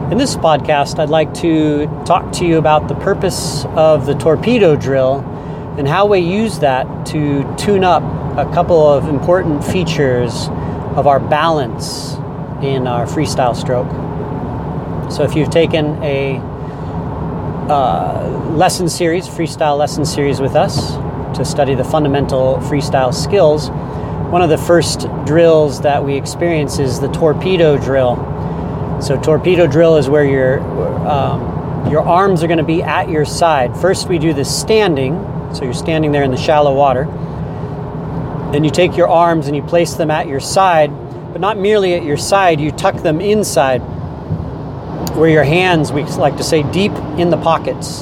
In this podcast, I'd like to talk to you about the purpose of the torpedo drill and how we use that to tune up a couple of important features of our balance in our freestyle stroke. So if you've taken a lesson series, freestyle lesson series with us to study the fundamental freestyle skills, one of the first drills that we experience is the torpedo drill. So torpedo drill is where your arms are going to be at your side. First we do this standing, so you're standing there in the shallow water. Then you take your arms and you place them at your side, but not merely at your side, you tuck them inside, where your hands, we like to say, deep in the pockets.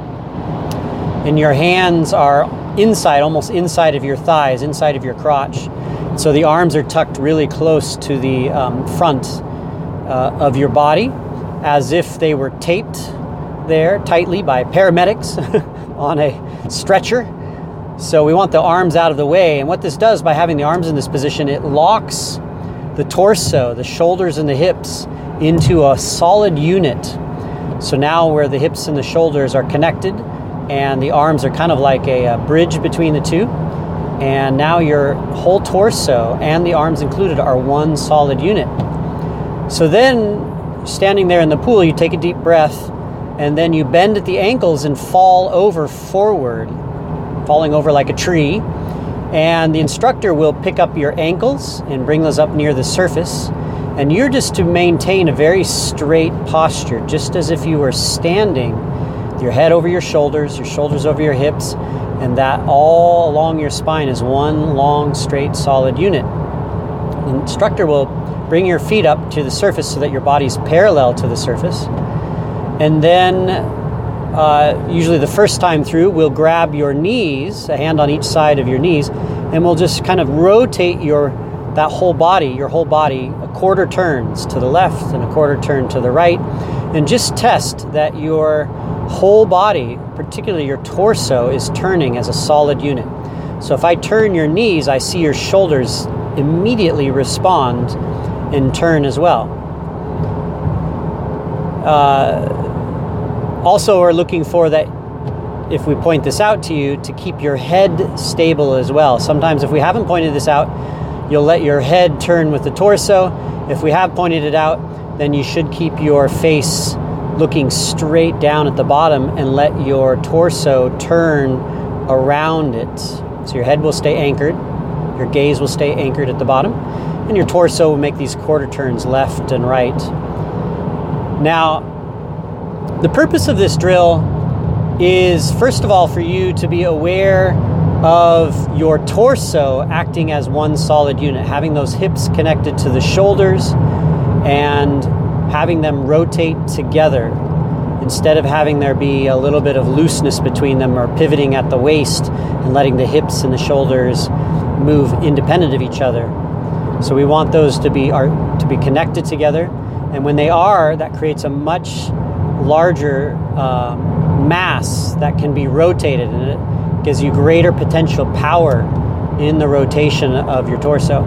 And your hands are inside, almost inside of your thighs, inside of your crotch. So the arms are tucked really close to the front of your body, as if they were taped there tightly by paramedics on a stretcher. So we want the arms out of the way. And what this does by having the arms in this position, it locks the torso, the shoulders and the hips into a solid unit. So now where the hips and the shoulders are connected and the arms are kind of like a bridge between the two, and now your whole torso and the arms included are one solid unit. So then, standing there in the pool, you take a deep breath, and then you bend at the ankles and fall over forward, falling over like a tree. And the instructor will pick up your ankles and bring those up near the surface. And you're just to maintain a very straight posture, just as if you were standing, your head over your shoulders over your hips, and that all along your spine is one long, straight, solid unit. The instructor will bring your feet up to the surface so that your body's parallel to the surface. And then, usually the first time through, we'll grab your knees, a hand on each side of your knees, and we'll just kind of rotate your whole body, a quarter turns to the left and a quarter turn to the right, and just test that your whole body, particularly your torso, is turning as a solid unit. So if I turn your knees, I see your shoulders immediately respond and turn as well. Also, we're looking for that, if we point this out to you, to keep your head stable as well. Sometimes if we haven't pointed this out, you'll let your head turn with the torso. If we have pointed it out, then you should keep your face looking straight down at the bottom and let your torso turn around it. So your head will stay anchored, your gaze will stay anchored at the bottom, and your torso will make these quarter turns left and right. Now, the purpose of this drill is, first of all, for you to be aware of your torso acting as one solid unit, having those hips connected to the shoulders and having them rotate together instead of having there be a little bit of looseness between them or pivoting at the waist and letting the hips and the shoulders move independent of each other. So we want those to be connected together, and when they are, that creates a much larger mass that can be rotated, and it gives you greater potential power in the rotation of your torso.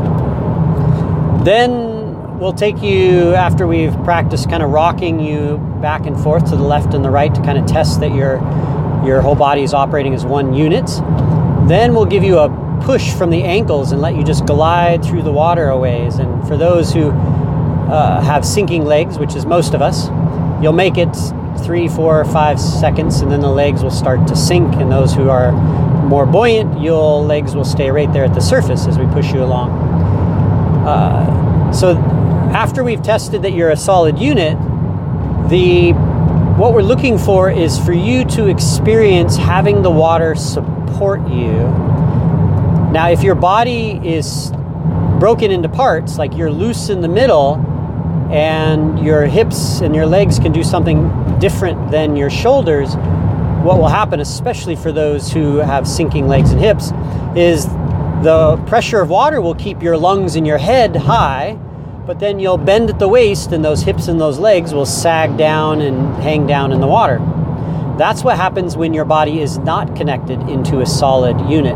Then we'll take you, after we've practiced kind of rocking you back and forth to the left and the right to kind of test that your whole body is operating as one unit. Then we'll give you a push from the ankles and let you just glide through the water a ways. And for those who have sinking legs, which is most of us, you'll make it 3, 4, 5 seconds, and then the legs will start to sink. And those who are more buoyant, your legs will stay right there at the surface as we push you along. So after we've tested that you're a solid unit, what we're looking for is for you to experience having the water support you. Now, if your body is broken into parts, like you're loose in the middle and your hips and your legs can do something different than your shoulders, what will happen, especially for those who have sinking legs and hips, is the pressure of water will keep your lungs and your head high, but then you'll bend at the waist and those hips and those legs will sag down and hang down in the water. That's what happens when your body is not connected into a solid unit.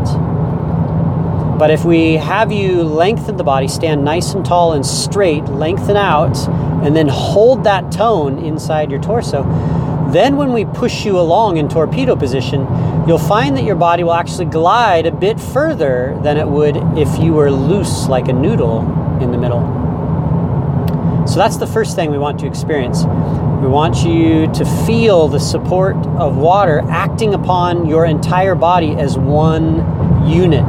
But if we have you lengthen the body, stand nice and tall and straight, lengthen out, and then hold that tone inside your torso. Then when we push you along in torpedo position, you'll find that your body will actually glide a bit further than it would if you were loose like a noodle in the middle. So that's the first thing we want to experience. We want you to feel the support of water acting upon your entire body as one unit.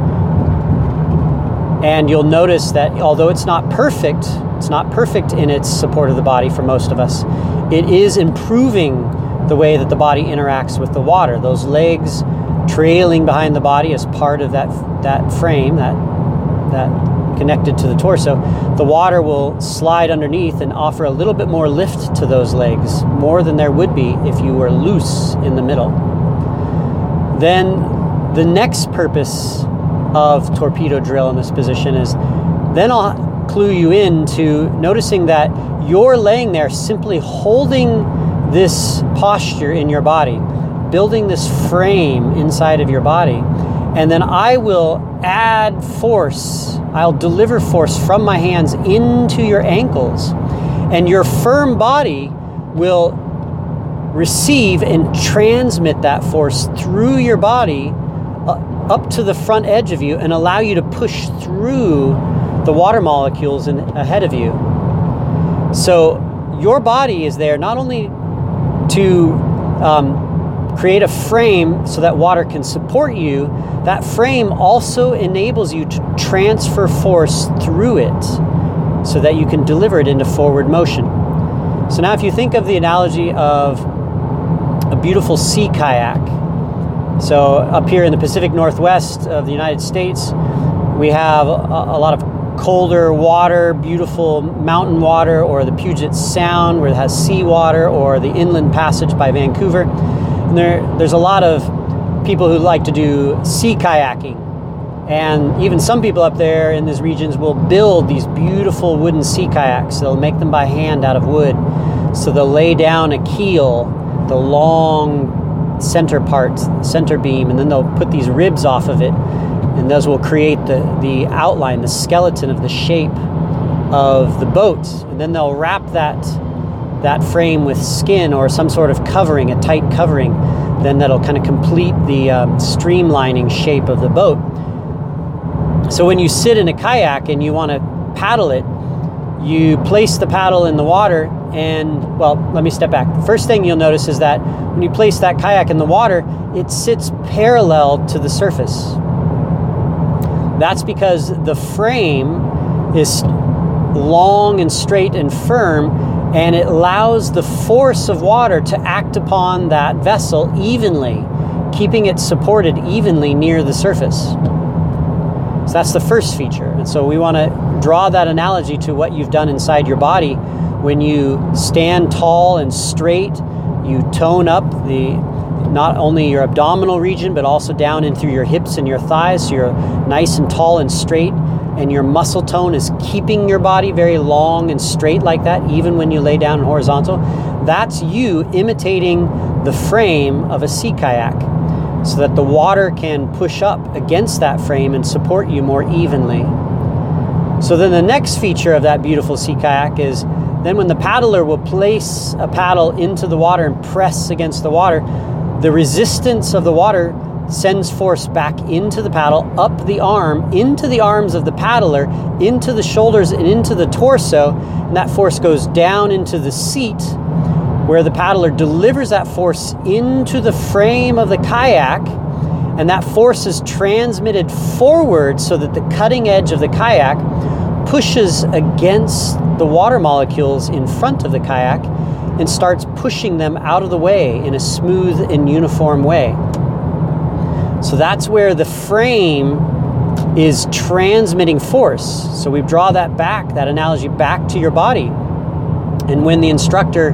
And you'll notice that although it's not perfect in its support of the body for most of us, it is improving the way that the body interacts with the water. Those legs trailing behind the body as part of that frame, that connected to the torso, the water will slide underneath and offer a little bit more lift to those legs, more than there would be if you were loose in the middle. Then the next purpose of torpedo drill in this position is, then I'll clue you into noticing that you're laying there simply holding this posture in your body, building this frame inside of your body, and then I will add force. I'll deliver force from my hands into your ankles, and your firm body will receive and transmit that force through your body up to the front edge of you and allow you to push through the water molecules ahead of you. So your body is there not only to create a frame so that water can support you, that frame also enables you to transfer force through it so that you can deliver it into forward motion. So now if you think of the analogy of a beautiful sea kayak, so up here in the Pacific Northwest of the United States, we have a lot of colder water, beautiful mountain water, or the Puget Sound where it has seawater, or the Inland Passage by Vancouver. And there's a lot of people who like to do sea kayaking. And even some people up there in these regions will build these beautiful wooden sea kayaks. They'll make them by hand out of wood. So they'll lay down a keel, the long center beam, and then they'll put these ribs off of it. And those will create the outline, the skeleton of the shape of the boat. And then they'll wrap that frame with skin or some sort of covering, a tight covering. Then that'll kind of complete the streamlining shape of the boat. So when you sit in a kayak and you want to paddle it, you place the paddle in the water and, well, let me step back. The first thing you'll notice is that when you place that kayak in the water, it sits parallel to the surface. That's because the frame is long and straight and firm, and it allows the force of water to act upon that vessel evenly, keeping it supported evenly near the surface. So that's the first feature. And so we want to draw that analogy to what you've done inside your body. When you stand tall and straight, you tone up not only your abdominal region, but also down in through your hips and your thighs. So you're nice and tall and straight, and your muscle tone is keeping your body very long and straight like that, even when you lay down horizontal. That's you imitating the frame of a sea kayak, so that the water can push up against that frame and support you more evenly. So then the next feature of that beautiful sea kayak is then when the paddler will place a paddle into the water and press against the water, the resistance of the water sends force back into the paddle, up the arm, into the arms of the paddler, into the shoulders and into the torso, and that force goes down into the seat, where the paddler delivers that force into the frame of the kayak, and that force is transmitted forward so that the cutting edge of the kayak pushes against the water molecules in front of the kayak and starts pushing them out of the way in a smooth and uniform way. So that's where the frame is transmitting force. So we draw that analogy back to your body. And when the instructor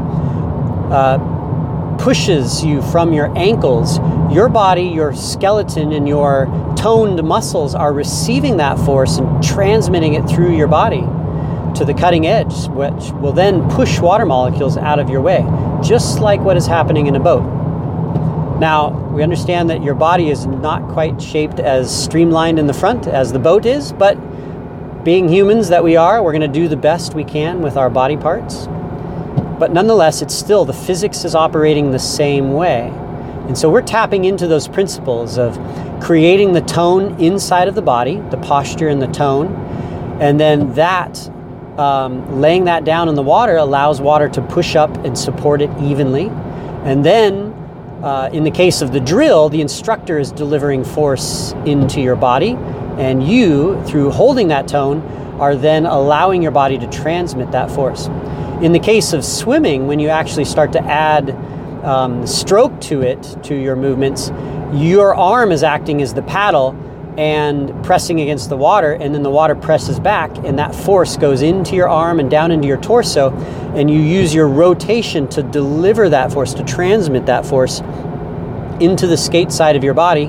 pushes you from your ankles, your body, your skeleton, and your toned muscles are receiving that force and transmitting it through your body to the cutting edge, which will then push water molecules out of your way, just like what is happening in a boat. Now, we understand that your body is not quite shaped as streamlined in the front as the boat is, but being humans that we are, we're going to do the best we can with our body parts. But nonetheless, it's still, the physics is operating the same way. And so we're tapping into those principles of creating the tone inside of the body, the posture and the tone, and then that, laying that down in the water allows water to push up and support it evenly. And then, in the case of the drill, the instructor is delivering force into your body, and you, through holding that tone, are then allowing your body to transmit that force. In the case of swimming, when you actually start to add stroke to it, to your movements, your arm is acting as the paddle and pressing against the water, and then the water presses back, and that force goes into your arm and down into your torso, and you use your rotation to deliver that force, to transmit that force into the skate side of your body,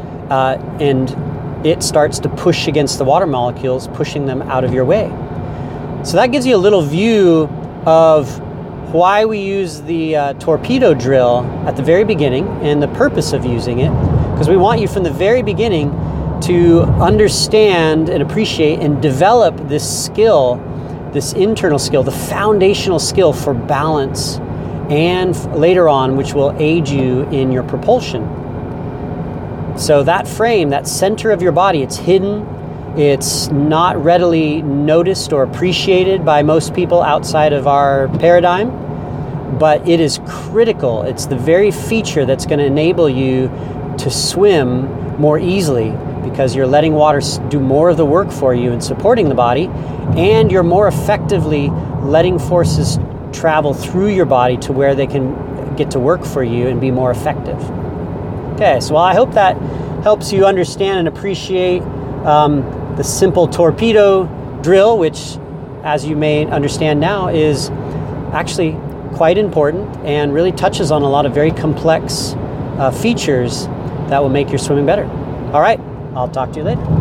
and it starts to push against the water molecules, pushing them out of your way. So that gives you a little view of why we use the torpedo drill at the very beginning and the purpose of using it, because we want you from the very beginning to understand and appreciate and develop this skill, this internal skill, the foundational skill for balance, and later on, which will aid you in your propulsion. So that frame, that center of your body, it's hidden. It's not readily noticed or appreciated by most people outside of our paradigm, but it is critical. It's the very feature that's going to enable you to swim more easily, because you're letting water do more of the work for you in supporting the body, and you're more effectively letting forces travel through your body to where they can get to work for you and be more effective. Okay, so I hope that helps you understand and appreciate the simple torpedo drill, which, as you may understand now, is actually quite important and really touches on a lot of very complex features that will make your swimming better. All right, I'll talk to you later.